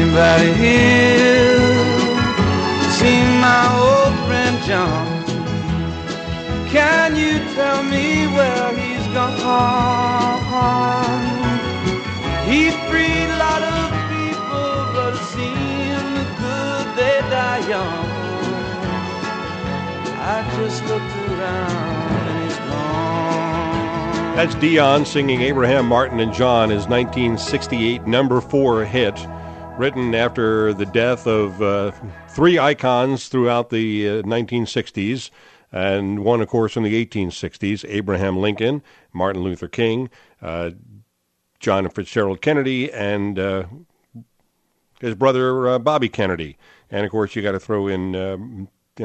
anybody here seen my old friend John? Can you tell me where he's gone? He freed a lot of people, but it seemed good they die young. I just looked around and he's gone. That's Dion singing Abraham, Martin, and John, his 1968 number 4 hit, written after the death of 3 icons throughout the 1960s, and one, of course, in the 1860s, Abraham Lincoln, Martin Luther King, John Fitzgerald Kennedy, and his brother Bobby Kennedy. And, of course, you got to throw in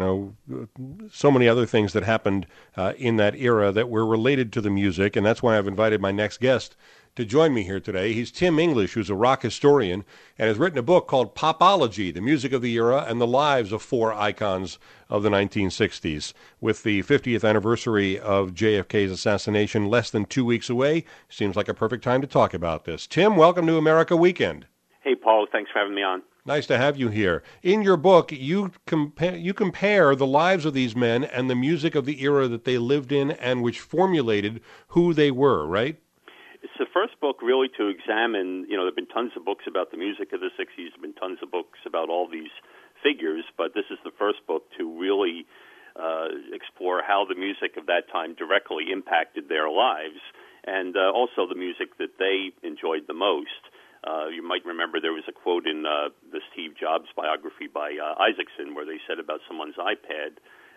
so many other things that happened in that era that were related to the music, and that's why I've invited my next guest to join me here today. He's Tim English, who's a rock historian, and has written a book called Popology, the Music of the Era and the Lives of 4 Icons of the 1960s. With the 50th anniversary of JFK's assassination less than 2 weeks away, seems like a perfect time to talk about this. Tim, welcome to America Weekend. Hey, Paul. Thanks for having me on. Nice to have you here. In your book, you compare the lives of these men and the music of the era that they lived in and which formulated who they were, right? It's the first book really to examine, there have been tons of books about the music of the 60s, there have been tons of books about all these figures, but this is the first book to really explore how the music of that time directly impacted their lives, and also the music that they enjoyed the most. You might remember there was a quote in the Steve Jobs biography by Isaacson where they said about someone's iPod,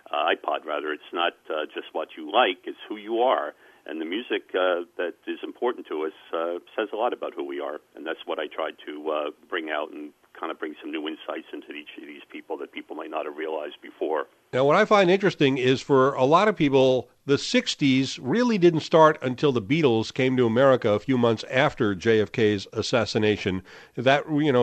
it's not just what you like, it's who you are. And the music that is important to us says a lot about who we are. And that's what I tried to bring out and kind of bring some new insights into each of these people that people might not have realized before. Now, what I find interesting is for a lot of people, the 60s really didn't start until the Beatles came to America a few months after JFK's assassination. That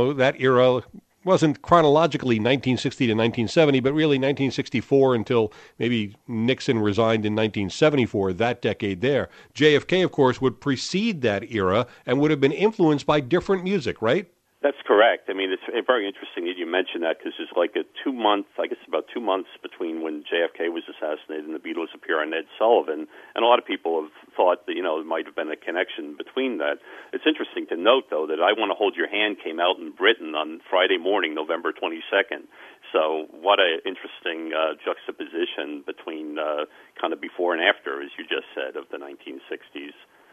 era wasn't chronologically 1960 to 1970, but really 1964 until maybe Nixon resigned in 1974, that decade there. JFK, of course, would precede that era and would have been influenced by different music, right? That's correct. I mean, it's very interesting that you mentioned that because there's like about 2 months between when JFK was assassinated and the Beatles appear on Ed Sullivan. And a lot of people have thought that, there might have been a connection between that. It's interesting to note, though, that I Want to Hold Your Hand came out in Britain on Friday morning, November 22nd. So what an interesting juxtaposition between kind of before and after, as you just said, of the 1960s.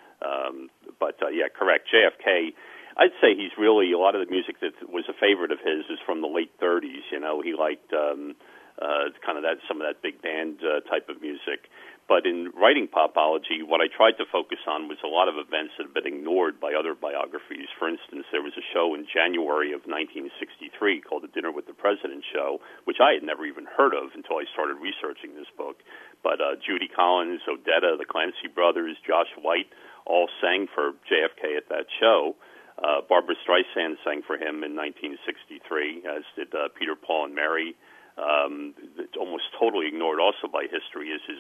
Correct. JFK, I'd say he's really, a lot of the music that was a favorite of his is from the late 30s. He liked kind of some of that big band type of music. But in writing Popology, what I tried to focus on was a lot of events that have been ignored by other biographies. For instance, there was a show in January of 1963 called The Dinner with the President Show, which I had never even heard of until I started researching this book. But Judy Collins, Odetta, the Clancy Brothers, Josh White all sang for JFK at that show. Barbra Streisand sang for him in 1963, as did Peter, Paul, and Mary. Almost totally ignored also by history is his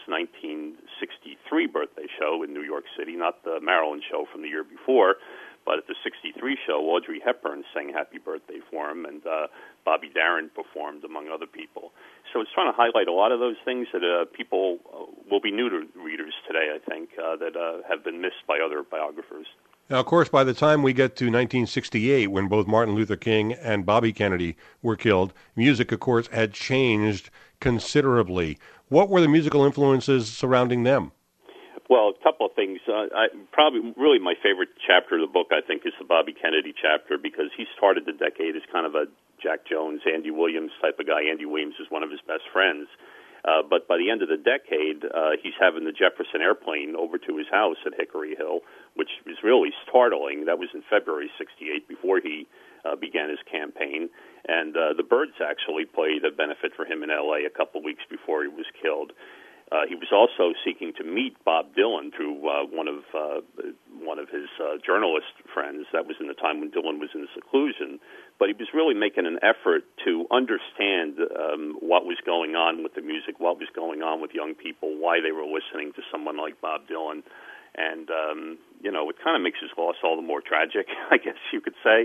1963 birthday show in New York City, not the Maryland show from the year before, but at the 63 show, Audrey Hepburn sang Happy Birthday for him, and Bobby Darin performed, among other people. So it's trying to highlight a lot of those things that people will be new to readers today, I think, that have been missed by other biographers. Now, of course, by the time we get to 1968, when both Martin Luther King and Bobby Kennedy were killed, music, of course, had changed considerably. What were the musical influences surrounding them? Well, a couple of things. Probably really my favorite chapter of the book, I think, is the Bobby Kennedy chapter, because he started the decade as kind of a Jack Jones, Andy Williams type of guy. Andy Williams is one of his best friends. But by the end of the decade, he's having the Jefferson airplane over to his house at Hickory Hill, which is really startling. That was in February '68, before he began his campaign. And the Byrds actually played a benefit for him in L.A. a couple weeks before he was killed. He was also seeking to meet Bob Dylan through one of his journalist friends. That was in the time when Dylan was in seclusion. But he was really making an effort to understand what was going on with the music, what was going on with young people, why they were listening to someone like Bob Dylan. And, it kind of makes his loss all the more tragic, I guess you could say,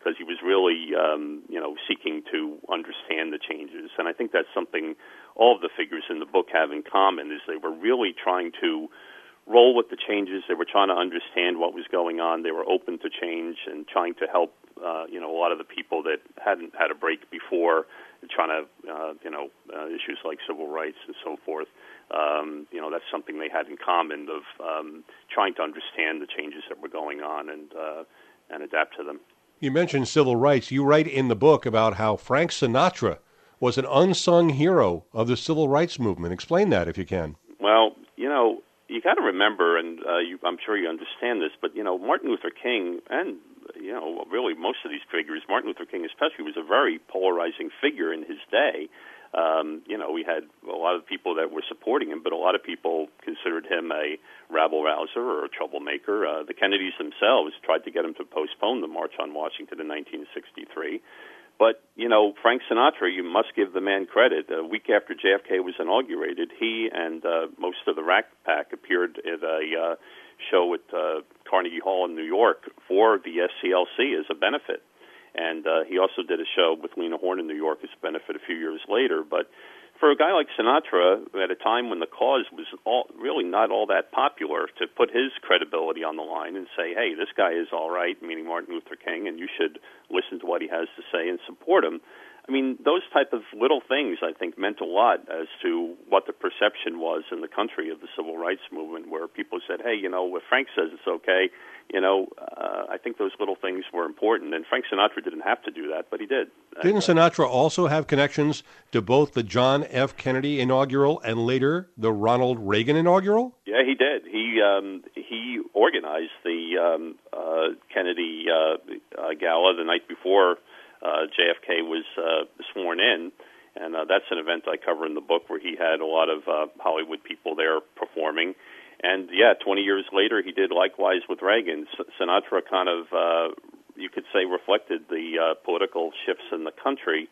because he was really, seeking to understand the changes. And I think that's something all of the figures in the book have in common, is they were really trying to roll with the changes. They were trying to understand what was going on. They were open to change and trying to help, a lot of the people that hadn't had a break before, trying to, issues like civil rights and so forth. That's something they had in common, of trying to understand the changes that were going on and adapt to them. You mentioned civil rights. You write in the book about how Frank Sinatra was an unsung hero of the civil rights movement. Explain that, if you can. Well, you got to remember, and I'm sure you understand this, but, Martin Luther King and, really most of these figures, Martin Luther King especially, was a very polarizing figure in his day. We had a lot of people that were supporting him, but a lot of people considered him a rabble-rouser or a troublemaker. The Kennedys themselves tried to get him to postpone the March on Washington in 1963. But, Frank Sinatra, you must give the man credit. A week after JFK was inaugurated, he and most of the Rat Pack appeared at a show at Carnegie Hall in New York for the SCLC as a benefit. And he also did a show with Lena Horne in New York as a benefit a few years later. But for a guy like Sinatra, at a time when the cause was really not all that popular, to put his credibility on the line and say, hey, this guy is all right, meaning Martin Luther King, and you should listen to what he has to say and support him. I mean, those type of little things, I think, meant a lot as to what the perception was in the country of the civil rights movement, where people said, hey, if Frank says it's okay, I think those little things were important. And Frank Sinatra didn't have to do that, but he did. Didn't Sinatra also have connections to both the John F. Kennedy inaugural and later the Ronald Reagan inaugural? Yeah, he did. He organized the Kennedy gala the night before JFK was sworn in, and that's an event I cover in the book, where he had a lot of Hollywood people there performing. And, 20 years later, he did likewise with Reagan. Sinatra kind of, you could say, reflected the political shifts in the country.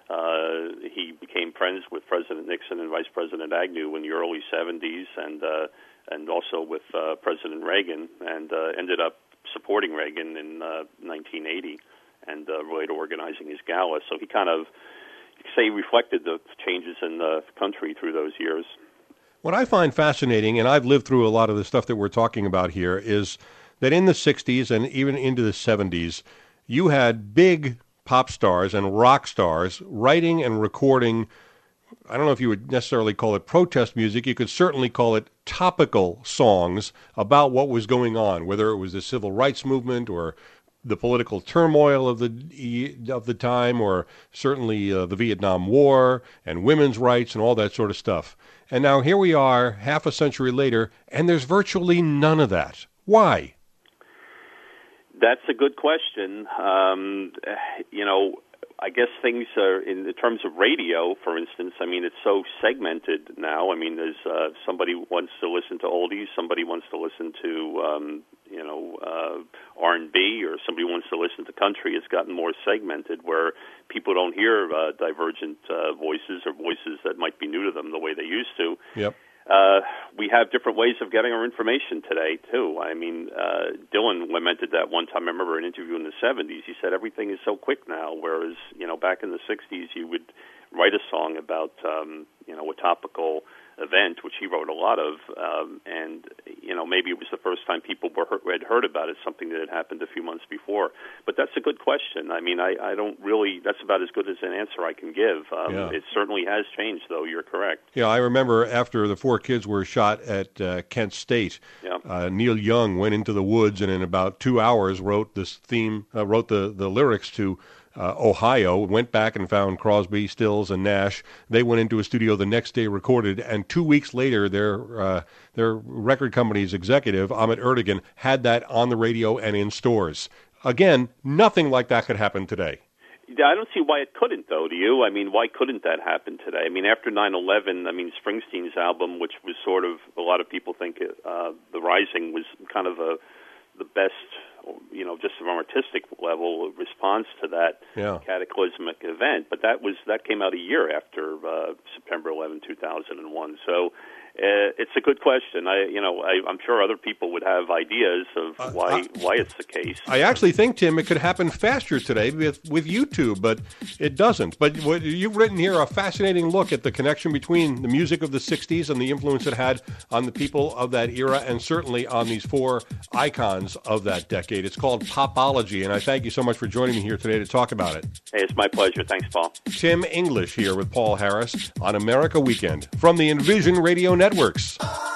He became friends with President Nixon and Vice President Agnew in the early 70s, and also with President Reagan, and ended up supporting Reagan in 1980. And later organizing his gala. So he kind of, you could say, reflected the changes in the country through those years. What I find fascinating, and I've lived through a lot of the stuff that we're talking about here, is that in the 60s and even into the 70s, you had big pop stars and rock stars writing and recording, I don't know if you would necessarily call it protest music, you could certainly call it topical songs about what was going on, whether it was the civil rights movement or the political turmoil of the time, or certainly the Vietnam War and women's rights and all that sort of stuff. And now here we are, half a century later, and there's virtually none of that. Why? That's a good question. I guess things are, in terms of radio, for instance, I mean, it's so segmented now. I mean, there's somebody wants to listen to oldies, somebody wants to listen to, R&B, or somebody wants to listen to country. It's gotten more segmented, where people don't hear divergent voices, or voices that might be new to them the way they used to. Yep. We have different ways of getting our information today, too. I mean, Dylan lamented that one time. I remember an interview in the 70s. He said everything is so quick now, whereas, back in the 60s, you would write a song about, a topical event, which he wrote a lot of, and, maybe it was the first time people had heard about it, something that had happened a few months before. But that's a good question. I mean, I don't really, that's about as good as an answer I can give. It certainly has changed, though. You're correct. Yeah, I remember after the 4 kids were shot at Kent State, Neil Young went into the woods and in about 2 hours wrote this theme, wrote the lyrics to Ohio, went back and found Crosby, Stills, and Nash. They went into a studio the next day, recorded, and 2 weeks later, their record company's executive, Ahmet Ertegun, had that on the radio and in stores. Again, nothing like that could happen today. I don't see why it couldn't, though, do you? I mean, why couldn't that happen today? I mean, after 9/11, I mean, Springsteen's album, which was sort of, a lot of people think The Rising was kind of the best, just from an artistic level, response to that cataclysmic event. But that came out a year after September 11, 2001. So, It's a good question. I'm sure other people would have ideas of why it's the case. I actually think, Tim, it could happen faster today with YouTube, but it doesn't. But what you've written here, a fascinating look at the connection between the music of the 60s and the influence it had on the people of that era, and certainly on these four icons of that decade. It's called Popology, and I thank you so much for joining me here today to talk about it. Hey, it's my pleasure. Thanks, Paul. Tim English here with Paul Harris on America Weekend from the Envision Radio Networks.